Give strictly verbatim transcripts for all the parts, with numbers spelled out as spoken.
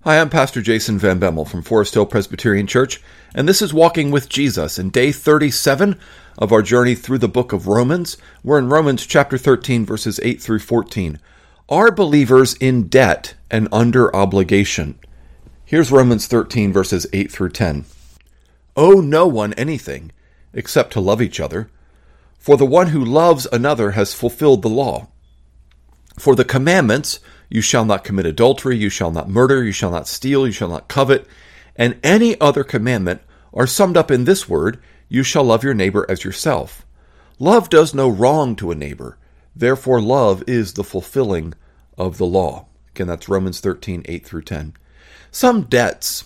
Hi, I'm Pastor Jason Van Bemmel from Forest Hill Presbyterian Church, and this is Walking with Jesus in day thirty-seven of our journey through the book of Romans. We're in Romans chapter thirteen, verses eight through fourteen. Are believers in debt and under obligation? Here's Romans thirteen, verses eight through ten. Owe no one anything except to love each other, for the one who loves another has fulfilled the law. For the commandments, you shall not commit adultery, you shall not murder, you shall not steal, you shall not covet, and any other commandment are summed up in this word, you shall love your neighbor as yourself. Love does no wrong to a neighbor, therefore love is the fulfilling of the law. Again, that's Romans thirteen, eight through ten. Some debts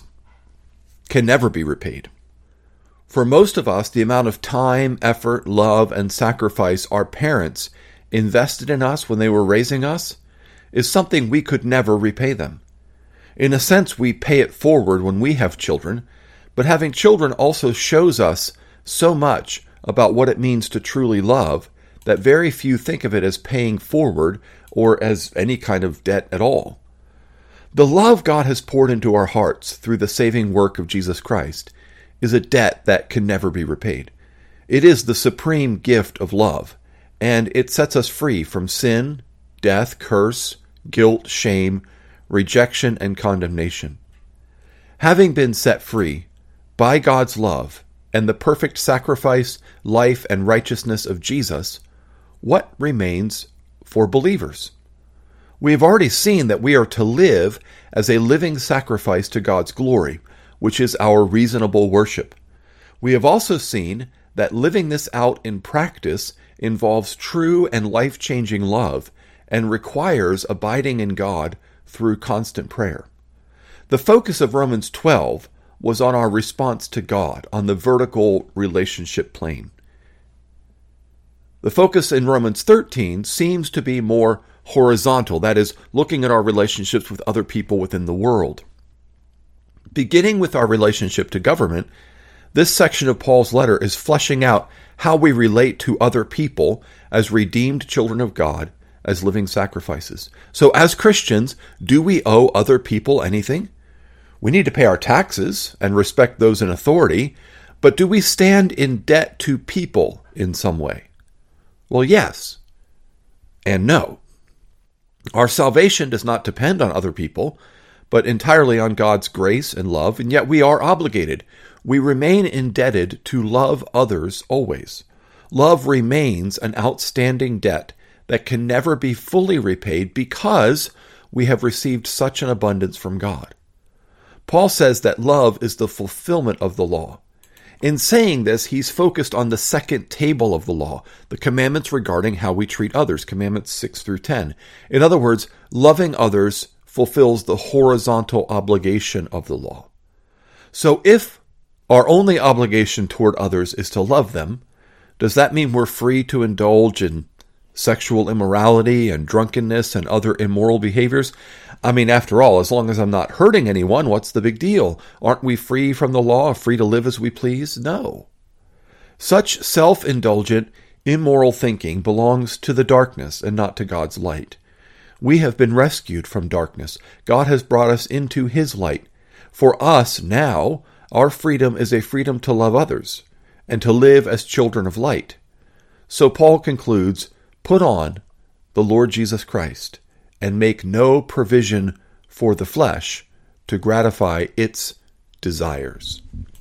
can never be repaid. For most of us, the amount of time, effort, love, and sacrifice our parents invested in us when they were raising us is something we could never repay them. In a sense, we pay it forward when we have children, but having children also shows us so much about what it means to truly love that very few think of it as paying forward or as any kind of debt at all. The love God has poured into our hearts through the saving work of Jesus Christ is a debt that can never be repaid. It is the supreme gift of love, and it sets us free from sin, death, curse, guilt, shame, rejection, and condemnation. Having been set free by God's love and the perfect sacrifice, life, and righteousness of Jesus, what remains for believers? We have already seen that we are to live as a living sacrifice to God's glory, which is our reasonable worship. We have also seen that living this out in practice involves true and life-changing love and requires abiding in God through constant prayer. The focus of Romans twelve was on our response to God, on the vertical relationship plane. The focus in Romans thirteen seems to be more horizontal, that is, looking at our relationships with other people within the world. Beginning with our relationship to government, this section of Paul's letter is fleshing out how we relate to other people as redeemed children of God, as living sacrifices. So as Christians, do we owe other people anything? We need to pay our taxes and respect those in authority, but do we stand in debt to people in some way? Well, yes and no. Our salvation does not depend on other people, but entirely on God's grace and love, and yet we are obligated. We remain indebted to love others always. Love remains an outstanding debt that can never be fully repaid because we have received such an abundance from God. Paul says that love is the fulfillment of the law. In saying this, he's focused on the second table of the law, the commandments regarding how we treat others, commandments six through ten. In other words, loving others fulfills the horizontal obligation of the law. So if our only obligation toward others is to love them, does that mean we're free to indulge in sexual immorality and drunkenness and other immoral behaviors? I mean, after all, as long as I'm not hurting anyone, what's the big deal? Aren't we free from the law, free to live as we please? No. Such self-indulgent, immoral thinking belongs to the darkness and not to God's light. We have been rescued from darkness. God has brought us into His light. For us now, our freedom is a freedom to love others and to live as children of light. So Paul concludes, put on the Lord Jesus Christ and make no provision for the flesh to gratify its desires.